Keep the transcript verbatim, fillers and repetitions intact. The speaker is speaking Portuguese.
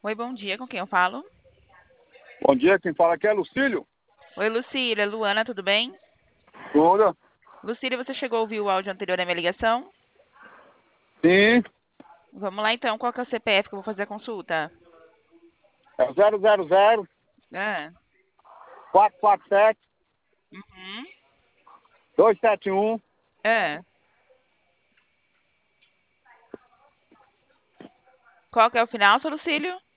Oi, bom dia, com quem eu falo? Bom dia, quem fala aqui é Lucílio. Oi, Lucília, Luana, tudo bem? Tudo? Lucília, você chegou a ouvir o áudio anterior da minha ligação? Sim, Vamos lá então, qual que é o C P F que eu vou fazer a consulta? é zero zero zero Ah, quatro quatro sete uhum, dois sete um. ah. Qual que é o final, seu Lucílio?